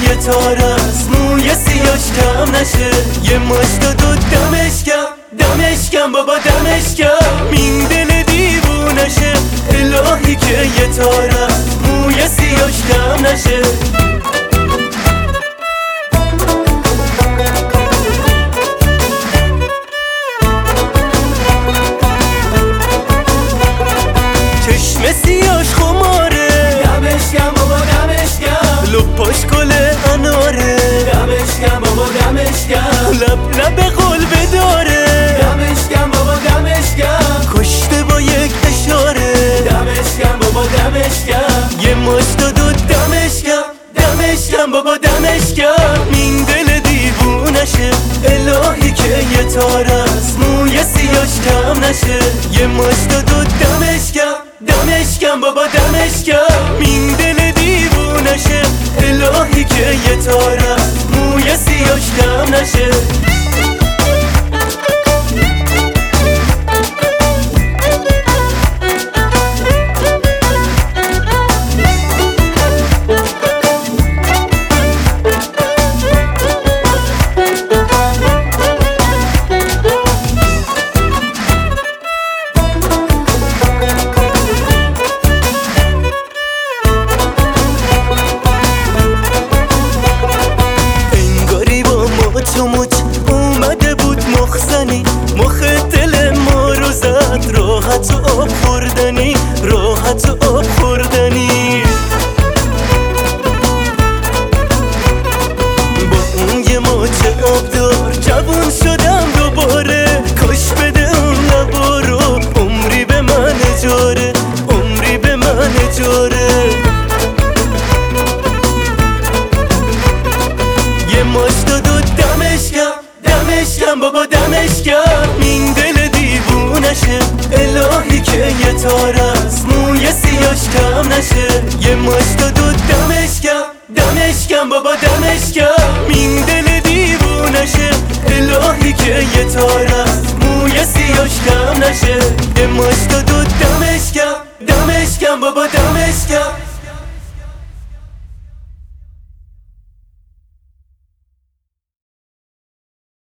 یه تار از موی سیاش کم نشه. یه مشت دو دمش کم بابا دمش کم، این دل دیوونشه. الهی که یه تار از موی سیاش کم نشه. چشم سیاش خماره، دمش کم بابا دمش کم، لپاش گل اناره، دمش کم بابا دمش کم، لب قلب داره، دمش کم بابا دمش کم، کشته با یک اشاره. دمش کم بابا دمش کم، یه مشت دو دمش کم بابا دمش کم، این دل دیوونشه. الهی که یه تار از موی سیاش کم نشه. یه مشت دو دمش کم بابا دمش کم، این دل دیوونشه. الهی که یه تار از موی سیاش کم نشه. تو مچ اومده بود مخزنی، مخ دل ما رو زد. راحت و آب خوردنی، راحت و آب خوردنی. با اون یه مچ آبدار جوون شدم دوباره. کاش بده اون لبا رو، عمری به من اجاره، عمری به من اجاره. یه مشت دو دمش کم بابا دمش کم، این دل دیوونشه. الهی که یه تار از موی سیاش کم نشه. یه مشت دو دمش کم بابا دمش کم، این دل دیوونشه. الهی که یه تار از موی سیاش کم نشه. یه مشت دو دمش کم بابا دمش کم،